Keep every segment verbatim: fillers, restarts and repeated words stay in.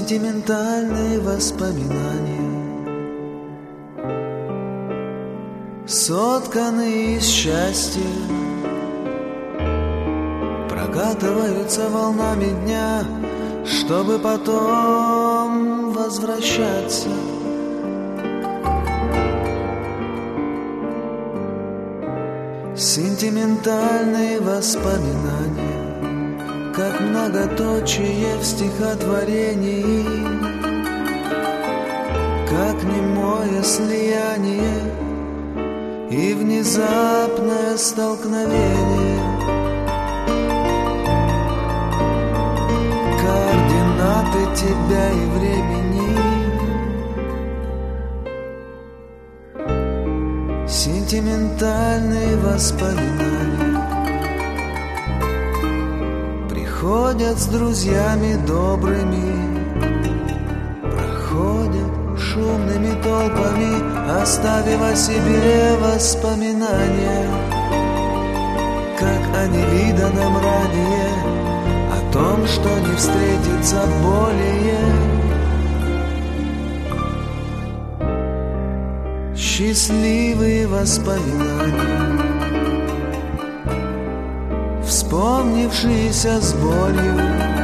Сентиментальные воспоминания, сотканные из счастья, прокатываются волнами дня, чтобы потом возвращаться. Сентиментальные воспоминания, как многоточие в стихотворении, как немое слияние и внезапное столкновение. Координаты тебя и времени, сентиментальные воспоминания приходят с друзьями добрыми, проходят шумными толпами, оставив о себе воспоминания, как о невиданном ранее, о том, что не встретится более. Счастливые воспоминания, вспомнившиеся с болью,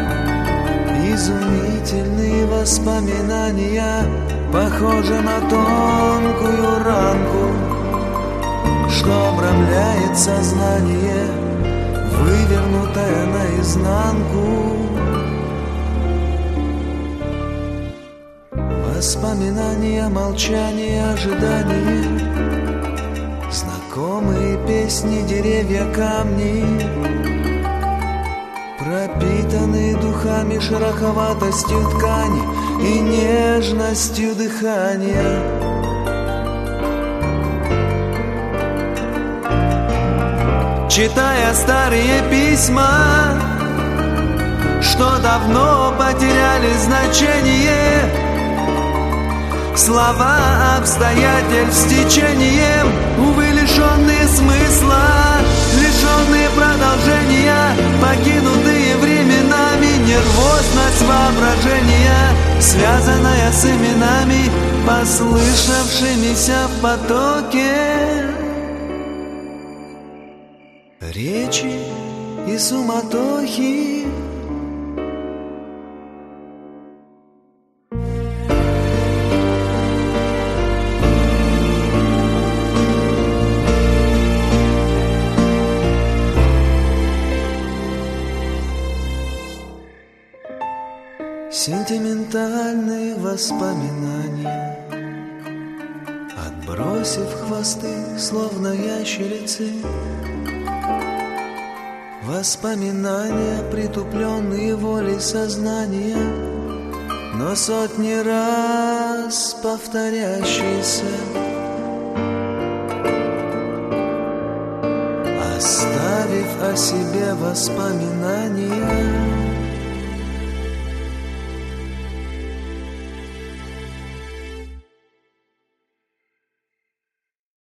изумительные воспоминания, похожи на тонкую ранку, что обрамляет сознание, вывернутое наизнанку. Воспоминания, молчание, ожидание, знакомые песни, деревья, камни, пропитанные духами, шероховатостью ткани и нежностью дыхания. Читая старые письма, что давно потеряли значение, слова обстоятельств течением, увы, лишенные смысла, лишенные продолжения, покинутые временами, нервозность воображения, связанная с именами, послышавшимися в потоке речи и суматохи. Сентиментальные воспоминания, отбросив хвосты, словно ящерицы, воспоминания, притупленные волей сознания, но сотни раз повторяющиеся, оставив о себе воспоминания.